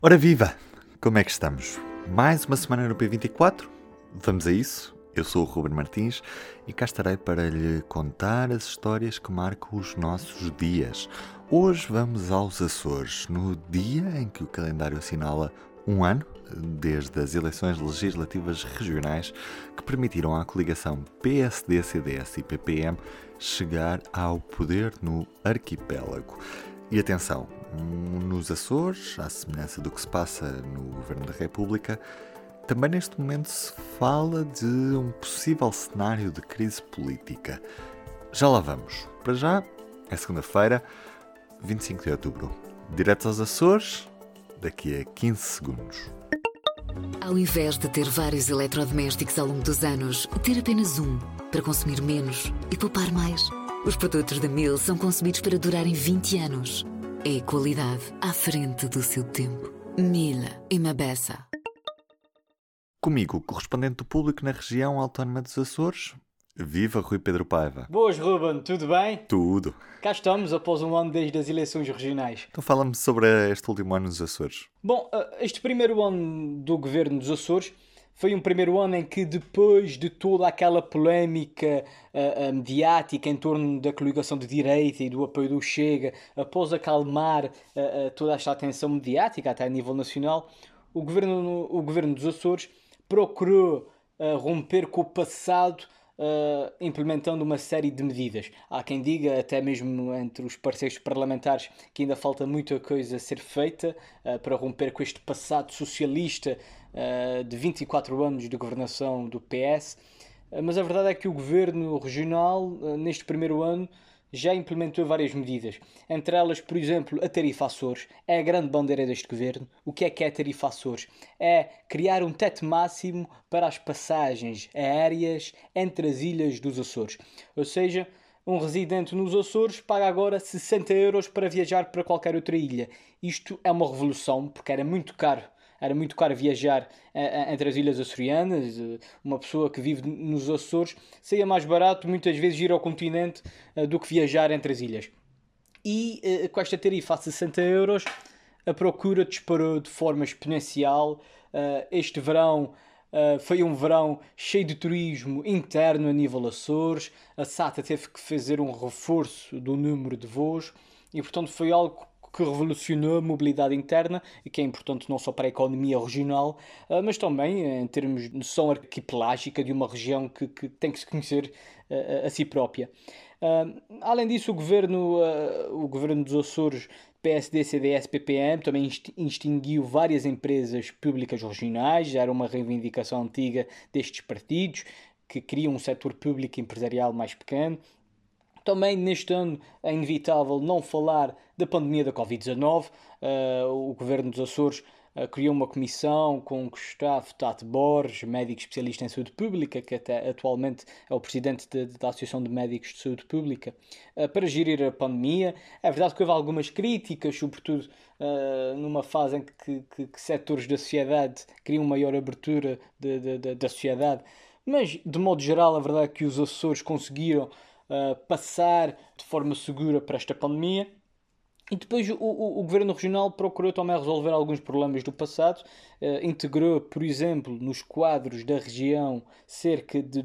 Ora viva! Como é que estamos? Mais uma semana no P24? Vamos a isso? Eu sou o Ruben Martins e cá estarei para lhe contar as histórias que marcam os nossos dias. Hoje vamos aos Açores, no dia em que o calendário assinala um ano desde as eleições legislativas regionais que permitiram à coligação PSD-CDS e PPM chegar ao poder no arquipélago. E atenção, nos Açores, à semelhança do que se passa no Governo da República, também neste momento se fala de um possível cenário de crise política. Já lá vamos. Para já, é segunda-feira, 25 de outubro. Diretos aos Açores, daqui a 15 segundos. Ao invés de ter vários eletrodomésticos ao longo dos anos, ter apenas um para consumir menos e poupar mais. Os produtos da Mil são concebidos para durarem 20 anos. É qualidade à frente do seu tempo. Mil e Mabessa. Comigo, o correspondente do público na região autónoma dos Açores. Viva Rui Pedro Paiva. Boas, Ruben, tudo bem? Tudo. Cá estamos após um ano desde as eleições regionais. Então fala-me sobre este último ano nos Açores. Bom, este primeiro ano do governo dos Açores foi um primeiro ano em que, depois de toda aquela polémica mediática em torno da coligação de direita e do apoio do Chega, após acalmar toda esta atenção mediática, até a nível nacional, o governo dos Açores procurou romper com o passado, implementando uma série de medidas. Há quem diga, até mesmo entre os parceiros parlamentares, que ainda falta muita coisa a ser feita para romper com este passado socialista de 24 anos de governação do PS. Mas a verdade é que o governo regional, neste primeiro ano, já implementou várias medidas. Entre elas, por exemplo, a tarifa Açores. É a grande bandeira deste governo. O que é a tarifa Açores? É criar um teto máximo para as passagens aéreas entre as ilhas dos Açores. Ou seja, um residente nos Açores paga agora 60 euros para viajar para qualquer outra ilha. Isto é uma revolução, porque era muito caro. Era muito caro viajar entre as ilhas açorianas. Uma pessoa que vive nos Açores saía mais barato muitas vezes ir ao continente do que viajar entre as ilhas. E com esta tarifa a 60 euros a procura disparou de forma exponencial. Este verão foi um verão cheio de turismo interno a nível Açores. A SATA teve que fazer um reforço do número de voos e, portanto, foi algo que revolucionou a mobilidade interna e que é importante não só para a economia regional, mas também em termos de noção arquipelágica de uma região que tem que se conhecer a si própria. Além disso, o governo dos Açores, PSD, CDS, PPM, também extinguiu várias empresas públicas regionais. Já era uma reivindicação antiga destes partidos, que queriam um setor público empresarial mais pequeno. Também neste ano é inevitável não falar da pandemia da Covid-19. O governo dos Açores criou uma comissão com Gustavo Tato Borges, médico especialista em saúde pública, que até atualmente é o presidente da Associação de Médicos de Saúde Pública, para gerir a pandemia. É verdade que houve algumas críticas, sobretudo numa fase em que setores da sociedade queriam maior abertura da sociedade, mas de modo geral a verdade é que os Açores conseguiram passar de forma segura para esta pandemia. E depois o governo regional procurou também resolver alguns problemas do passado. Integrou, por exemplo, nos quadros da região cerca de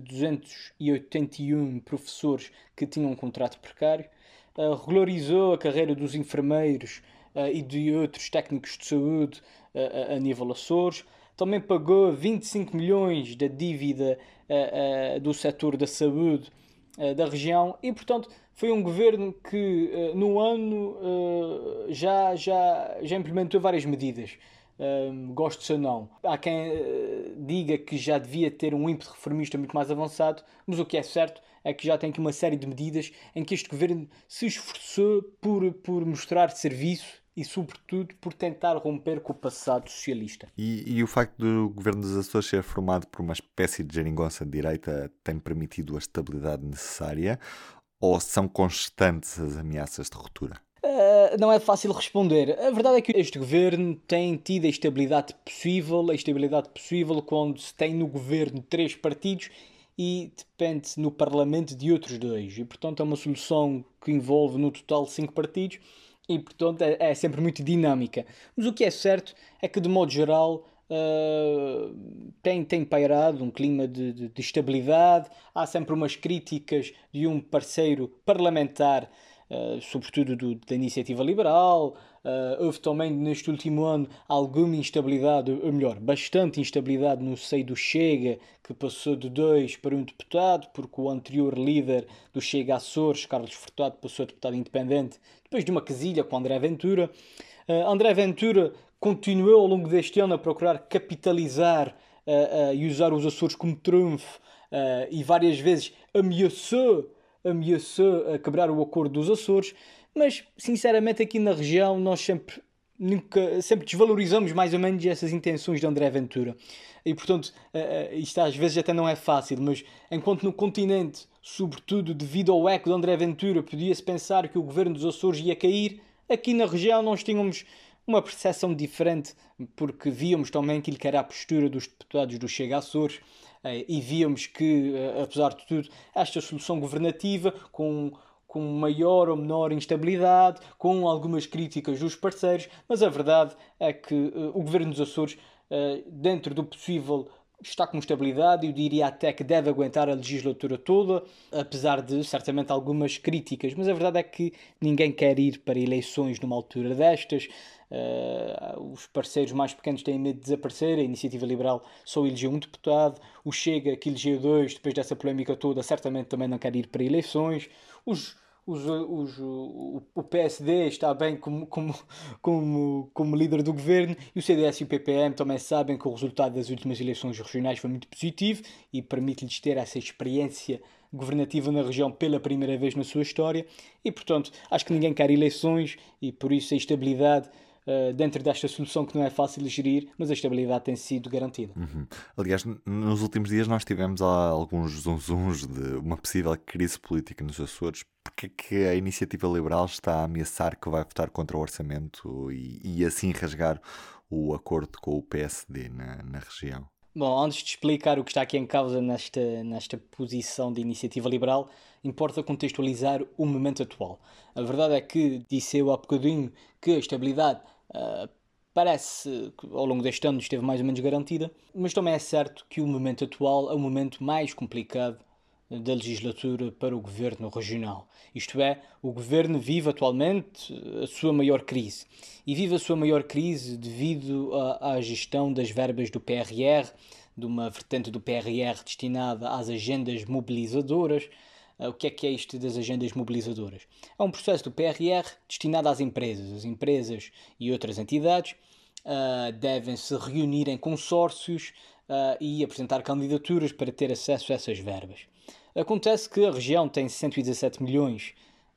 281 professores que tinham um contrato precário. Regularizou a carreira dos enfermeiros e de outros técnicos de saúde a nível Açores. Também pagou 25 milhões da dívida do setor da saúde da região e, portanto, foi um governo que no ano já implementou várias medidas. Gosto ou não. Há quem diga que já devia ter um ímpeto reformista muito mais avançado, mas o que é certo é que já tem aqui uma série de medidas em que este governo se esforçou por mostrar serviço e, sobretudo, por tentar romper com o passado socialista. E o facto do governo dos Açores ser formado por uma espécie de geringonça de direita tem permitido a estabilidade necessária? Ou são constantes as ameaças de ruptura? Não é fácil responder. A verdade é que este governo tem tido a estabilidade possível quando se tem no governo 3 partidos e depende no Parlamento de outros 2. E, portanto, é uma solução que envolve no total 5 partidos e portanto é sempre muito dinâmica. Mas o que é certo é que, de modo geral, tem pairado um clima de estabilidade. Há sempre umas críticas de um parceiro parlamentar, sobretudo da iniciativa liberal. Houve também neste último ano alguma instabilidade, ou melhor, bastante instabilidade no seio do Chega, que passou de 2 para 1 deputado, porque o anterior líder do Chega Açores, Carlos Furtado, passou a deputado independente depois de uma quesilha com André Ventura. André Ventura continuou ao longo deste ano a procurar capitalizar e usar os Açores como trunfo, e várias vezes ameaçou a quebrar o acordo dos Açores, mas sinceramente aqui na região nós sempre desvalorizamos mais ou menos essas intenções de André Ventura. E portanto, isto às vezes até não é fácil, mas enquanto no continente, sobretudo devido ao eco de André Ventura, podia-se pensar que o governo dos Açores ia cair, aqui na região nós tínhamos uma percepção diferente, porque víamos também aquilo que era a postura dos deputados do Chega Açores, e víamos que, apesar de tudo, esta solução governativa, com maior ou menor instabilidade, com algumas críticas dos parceiros, mas a verdade é que o governo dos Açores, dentro do possível, está com estabilidade. Eu diria até que deve aguentar a legislatura toda, apesar de certamente algumas críticas, mas a verdade é que ninguém quer ir para eleições numa altura destas. Os parceiros mais pequenos têm medo de desaparecer. A Iniciativa Liberal só elegeu um deputado, o Chega, que elegeu 2 depois dessa polémica toda, certamente também não quer ir para eleições. O PSD está bem como líder do governo, e o CDS e o PPM também sabem que o resultado das últimas eleições regionais foi muito positivo e permite-lhes ter essa experiência governativa na região pela primeira vez na sua história. E portanto acho que ninguém quer eleições, e por isso a estabilidade, dentro desta solução que não é fácil de gerir, mas a estabilidade tem sido garantida. Aliás, nos últimos dias nós tivemos alguns zunzuns de uma possível crise política nos Açores. Porque é que a Iniciativa Liberal está a ameaçar que vai votar contra o orçamento e assim rasgar o acordo com o PSD na região? Bom, antes de explicar o que está aqui em causa nesta posição de Iniciativa Liberal, importa contextualizar o momento atual. A verdade é que, disse eu há bocadinho, que a estabilidade parece que ao longo deste ano esteve mais ou menos garantida, mas também é certo que o momento atual é o momento mais complicado da legislatura para o governo regional. Isto é, o governo vive atualmente a sua maior crise. E vive a sua maior crise devido à gestão das verbas do PRR, de uma vertente do PRR destinada às agendas mobilizadoras. O que é isto das agendas mobilizadoras? É um processo do PRR destinado às empresas. As empresas e outras entidades devem se reunir em consórcios e apresentar candidaturas para ter acesso a essas verbas. Acontece que a região tem 117 milhões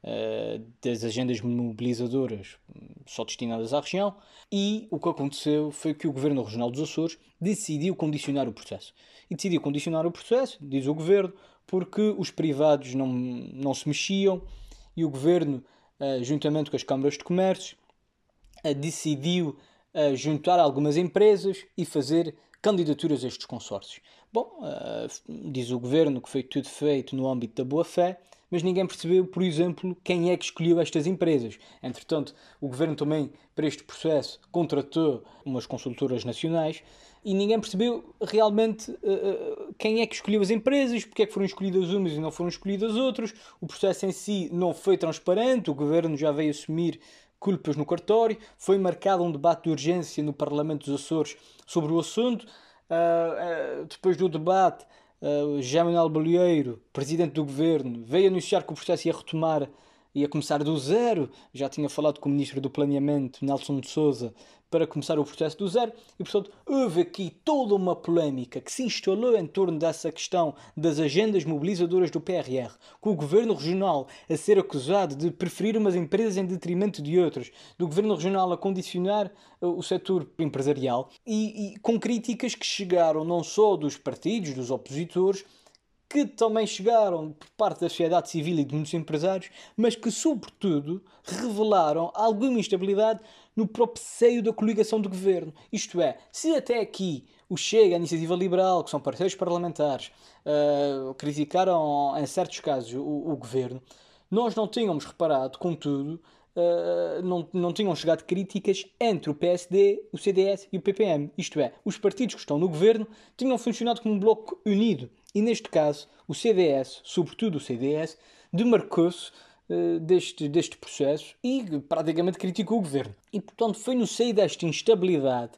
das agendas mobilizadoras só destinadas à região, e o que aconteceu foi que o Governo Regional dos Açores decidiu condicionar o processo. E decidiu condicionar o processo, diz o Governo, porque os privados não se mexiam, e o Governo, juntamente com as câmaras de comércio, decidiu juntar algumas empresas e fazer candidaturas a estes consórcios. Bom, diz o Governo que foi tudo feito no âmbito da boa-fé, mas ninguém percebeu, por exemplo, quem é que escolheu estas empresas. Entretanto, o Governo também, para este processo, contratou umas consultoras nacionais e ninguém percebeu realmente quem é que escolheu as empresas, porque é que foram escolhidas umas e não foram escolhidas outras. O processo em si não foi transparente, o Governo já veio assumir culpas no cartório, foi marcado um debate de urgência no Parlamento dos Açores sobre o assunto. Depois do debate, José Manuel Bolieiro, presidente do governo, veio anunciar que o processo ia retomar, ia começar do zero. Já tinha falado com o ministro do Planeamento, Nelson de Sousa, para começar o processo do zero. E, portanto, houve aqui toda uma polémica que se instalou em torno dessa questão das agendas mobilizadoras do PRR, com o Governo Regional a ser acusado de preferir umas empresas em detrimento de outras, do Governo Regional a condicionar o setor empresarial, e com críticas que chegaram não só dos partidos, dos opositores, que também chegaram por parte da sociedade civil e de muitos empresários, mas que, sobretudo, revelaram alguma instabilidade no próprio seio da coligação do governo. Isto é, se até aqui o Chega, a Iniciativa Liberal, que são parceiros parlamentares, criticaram em certos casos o governo, nós não tínhamos reparado, contudo, não tinham chegado críticas entre o PSD, o CDS e o PPM. Isto é, os partidos que estão no governo tinham funcionado como um bloco unido. E neste caso, o CDS, sobretudo o CDS, demarcou-se deste processo e praticamente criticou o governo. E, portanto, foi no seio desta instabilidade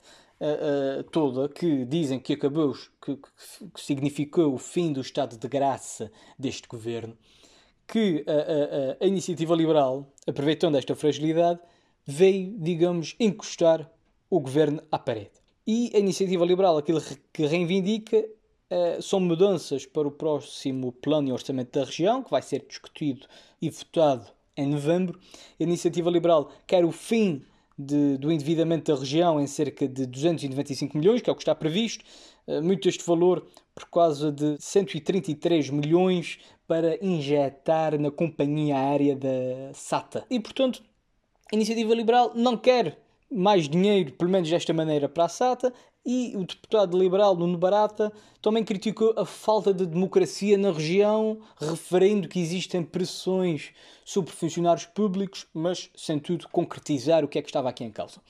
toda que dizem que acabou, que significou o fim do estado de graça deste governo, que a Iniciativa Liberal, aproveitando esta fragilidade, veio, digamos, encostar o governo à parede. E a Iniciativa Liberal, aquilo que reivindica, são mudanças para o próximo plano e orçamento da região, que vai ser discutido e votado em novembro. A Iniciativa Liberal quer o fim do endividamento da região em cerca de 295 milhões, que é o que está previsto. Muito este valor por causa de 133 milhões para injetar na companhia aérea da SATA. E, portanto, a Iniciativa Liberal não quer mais dinheiro, pelo menos desta maneira, para a SATA, e o deputado liberal Nuno Barata também criticou a falta de democracia na região, referindo que existem pressões sobre funcionários públicos, mas sem tudo concretizar o que é que estava aqui em causa.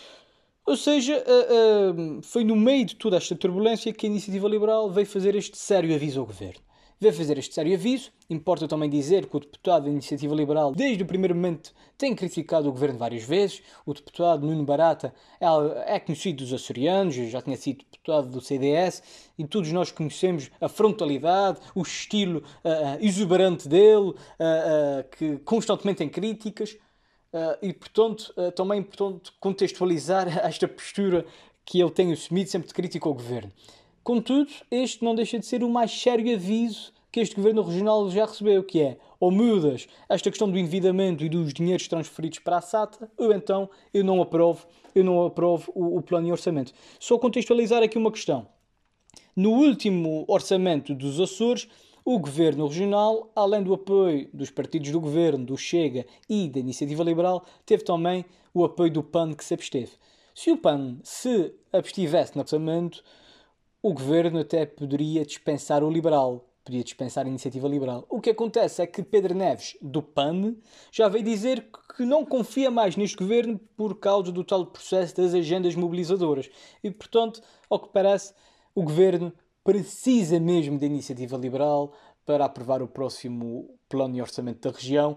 Ou seja, foi no meio de toda esta turbulência que a Iniciativa Liberal veio fazer este sério aviso ao governo. Veio fazer este sério aviso. Importa também dizer que o deputado da Iniciativa Liberal, desde o primeiro momento, tem criticado o governo várias vezes. O deputado Nuno Barata é conhecido dos açorianos, já tinha sido deputado do CDS, e todos nós conhecemos a frontalidade, o estilo exuberante dele, que constantemente tem críticas. E, portanto, também é importante contextualizar esta postura que ele tem assumido sempre de crítica ao governo. Contudo, este não deixa de ser o mais sério aviso que este governo regional já recebeu, que é: ou mudas esta questão do endividamento e dos dinheiros transferidos para a SATA, ou então eu não aprovo o plano de orçamento. Só contextualizar aqui uma questão. No último orçamento dos Açores, o governo regional, além do apoio dos partidos do governo, do Chega e da Iniciativa Liberal, teve também o apoio do PAN, que se absteve. Se o PAN se abstivesse no orçamento, o governo até poderia dispensar o Liberal, podia dispensar a Iniciativa Liberal. O que acontece é que Pedro Neves, do PAN, já veio dizer que não confia mais neste governo por causa do tal processo das agendas mobilizadoras. E, portanto, ao que parece, o governo precisa mesmo da Iniciativa Liberal para aprovar o próximo plano de orçamento da região.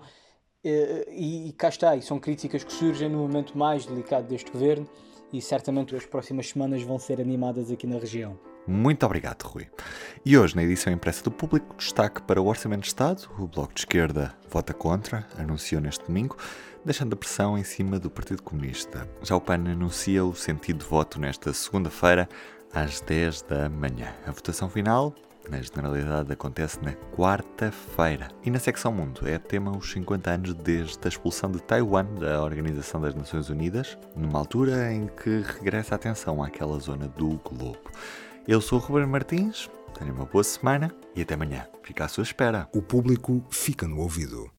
E cá está, e são críticas que surgem no momento mais delicado deste governo, e certamente as próximas semanas vão ser animadas aqui na região. Muito obrigado, Rui. E hoje, na edição impressa do Público, destaque para o Orçamento de Estado. O Bloco de Esquerda vota contra, anunciou neste domingo, deixando a pressão em cima do Partido Comunista. Já o PAN anuncia o sentido de voto nesta segunda-feira, às 10 da manhã. A votação final, na generalidade, acontece na quarta-feira. E na secção Mundo é tema os 50 anos desde a expulsão de Taiwan da Organização das Nações Unidas, numa altura em que regressa a atenção àquela zona do globo. Eu sou o Ruben Martins, tenha uma boa semana e até amanhã. Fica à sua espera. O Público fica no ouvido.